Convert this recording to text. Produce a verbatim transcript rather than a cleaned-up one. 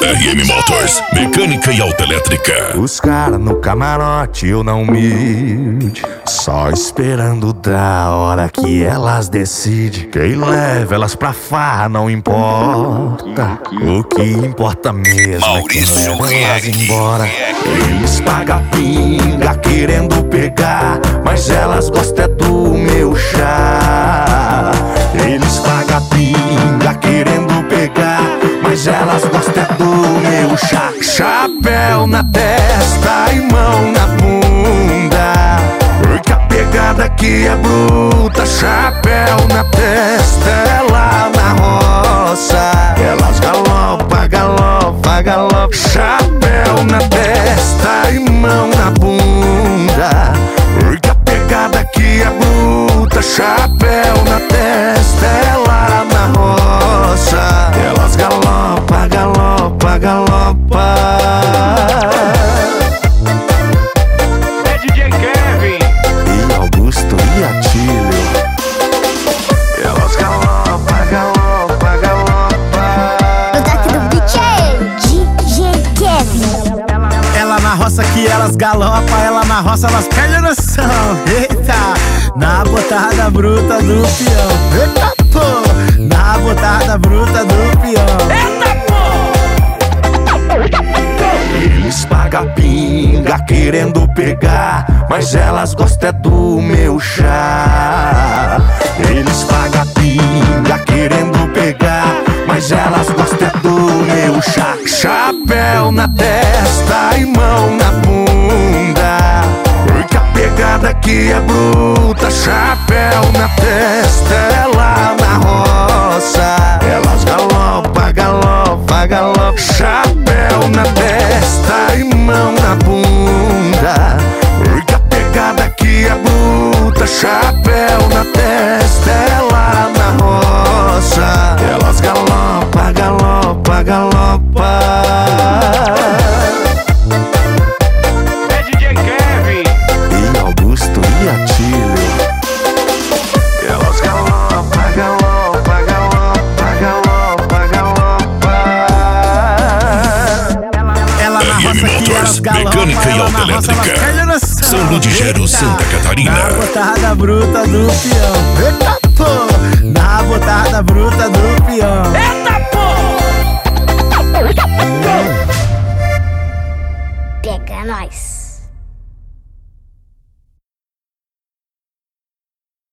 R M Motors, mecânica e autoelétrica. Os caras no camarote, eu não humilde, só esperando da hora que elas decidem. Quem leva elas pra farra não importa, o que importa mesmo Maurício é quem leva elas embora. Eles pagam pinga querendo pegar, mas elas gostam é do meu chá. Eles pagam pinga querendo pegar, mas elas gostam é do meu chá. Chapéu na testa e mão na bunda, porque a pegada aqui é bruta. Chapéu na testa, é lá na roça, elas galopa, galopa, galopa. Chapéu na testa e mão na bunda, porque a pegada aqui é bruta. Chapéu na testa, é lá na roça, elas galopa, galopa, galopa. É D J Kevin E Augusto e Atílio, elas galopa, galopa, galopa. O toque do beat é D J Kevin. Ela na roça que elas galopa, ela na roça elas perdem a noção. Eita, na botada bruta do peão. Eita pô, na botada bruta do peão. Eita pô. Eles pagam pinga querendo pegar, mas elas gostam é do meu chá. Eles pagam pinga querendo pegar, mas elas gostam é do meu chá. Chapéu na testa e mão na bunda, porque a pegada aqui é bruta. Chapéu na testa, é lá na roça, elas galopa, galopa, galopa. Chapéu na testa e mão na bunda, porque a pegada aqui é bruta. Chapéu na testa, é lá na roça, elas galopa, galopa, galopa. É D J Kevin E Augusto e Atílio, elas galopa, galopa, galopa, galopa, galopa. Ela na R M roça que elas Motors, galopa, mecânica e ela na roça elas autoelétrica. perdem a noção. São Ludgero, Eita, Santa Catarina. na botada bruta do peão. Eita pô, na botada bruta do peão. Eita pô. Pega nós.